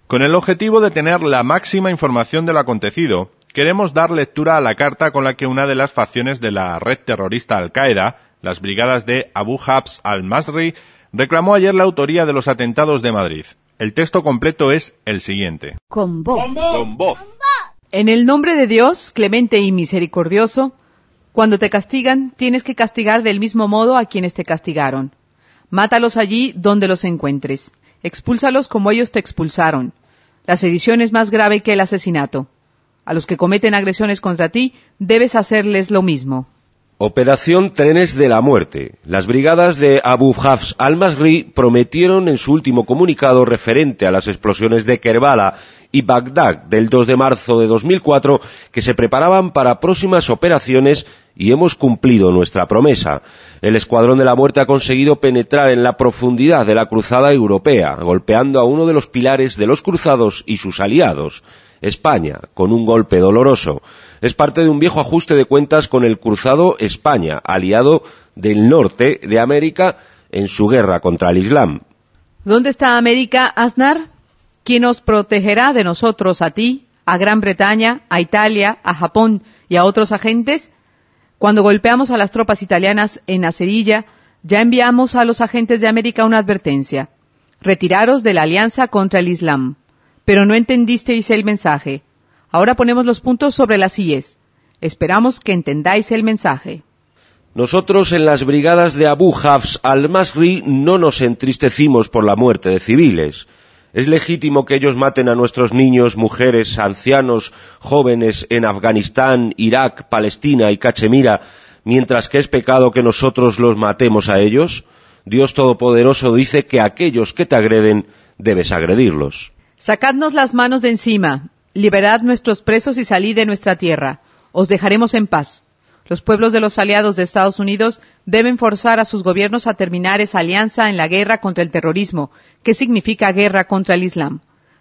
Con el objetivo de tener la máxima información de lo acontecido, queremos dar lectura a la carta con la que una de las facciones de la red terrorista Al-Qaeda, las brigadas de Abu Hafs al-Masri, reclamó ayer la autoría de los atentados de Madrid. El texto completo es el siguiente. Con voz. Con voz. En el nombre de Dios, clemente y misericordioso, cuando te castigan, tienes que castigar del mismo modo a quienes te castigaron. Mátalos allí donde los encuentres. Expúlsalos como ellos te expulsaron. La sedición es más grave que el asesinato. A los que cometen agresiones contra ti, debes hacerles lo mismo. Operación Trenes de la Muerte. Las brigadas de Abu Hafs al-Masri prometieron en su último comunicado referente a las explosiones de Kerbala y Bagdad del 2 de marzo de 2004 que se preparaban para próximas operaciones y hemos cumplido nuestra promesa. El Escuadrón de la Muerte ha conseguido penetrar en la profundidad de la cruzada europea, golpeando a uno de los pilares de los cruzados y sus aliados, España, con un golpe doloroso. Es parte de un viejo ajuste de cuentas con el cruzado España, aliado del norte de América en su guerra contra el Islam. ¿Dónde está América, Aznar? ¿Quién nos protegerá de nosotros a ti, a Gran Bretaña, a Italia, a Japón y a otros agentes? Cuando golpeamos a las tropas italianas en Acerilla, ya enviamos a los agentes de América una advertencia. Retiraros de la alianza contra el Islam. Pero no entendisteis el mensaje. Ahora ponemos los puntos sobre las íes. Esperamos que entendáis el mensaje. Nosotros en las brigadas de Abu Hafs al-Masri no nos entristecimos por la muerte de civiles. Es legítimo que ellos maten a nuestros niños, mujeres, ancianos, jóvenes en Afganistán, Irak, Palestina y Cachemira, mientras que es pecado que nosotros los matemos a ellos. Dios Todopoderoso dice que aquellos que te agreden debes agredirlos. Sacadnos las manos de encima, liberad nuestros presos y salid de nuestra tierra. Os dejaremos en paz. Los pueblos de los aliados de Estados Unidos deben forzar a sus gobiernos a terminar esa alianza en la guerra contra el terrorismo, que significa guerra contra el Islam.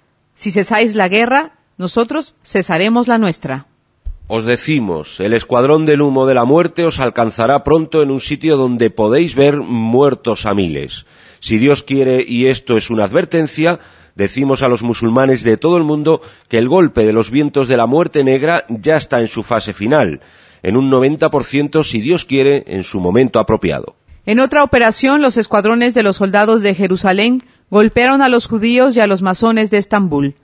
Si cesáis la guerra, nosotros cesaremos la nuestra. Os decimos, el escuadrón del humo de la muerte os alcanzará pronto en un sitio donde podéis ver muertos a miles. Si Dios quiere, y esto es una advertencia, decimos a los musulmanes de todo el mundo que el golpe de los vientos de la muerte negra ya está en su fase final, en un 90% si Dios quiere, en su momento apropiado. En otra operación, los escuadrones de los soldados de Jerusalén golpearon a los judíos y a los masones de Estambul.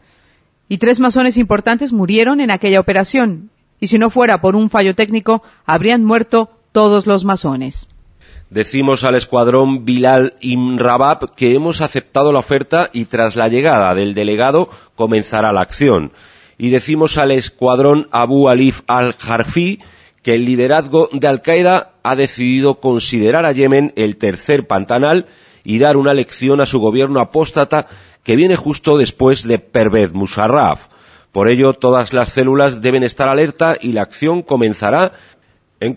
Y 3 masones importantes murieron en aquella operación. Y si no fuera por un fallo técnico, habrían muerto todos los masones. Decimos al escuadrón Bilal ibn Rabab que hemos aceptado la oferta y tras la llegada del delegado comenzará la acción. Y decimos al escuadrón Abu Alif al-Harfi que el liderazgo de Al-Qaeda ha decidido considerar a Yemen el tercer Pantanal y dar una lección a su gobierno apóstata que viene justo después de Pervez Musharraf. Por ello, todas las células deben estar alerta y la acción comenzará en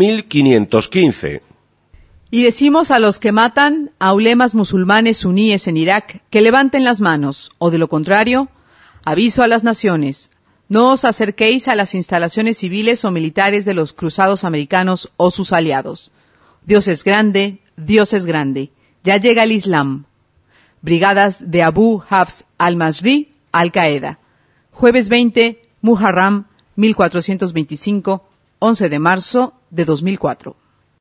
4515. Y decimos a los que matan a ulemas musulmanes suníes en Irak que levanten las manos, o de lo contrario, aviso a las naciones, no os acerquéis a las instalaciones civiles o militares de los cruzados americanos o sus aliados. Dios es grande, ya llega el Islam. Brigadas de Abu Hafs al-Masri, Al-Qaeda. Jueves 20, Muharram, 1425, 11 de marzo de 2004.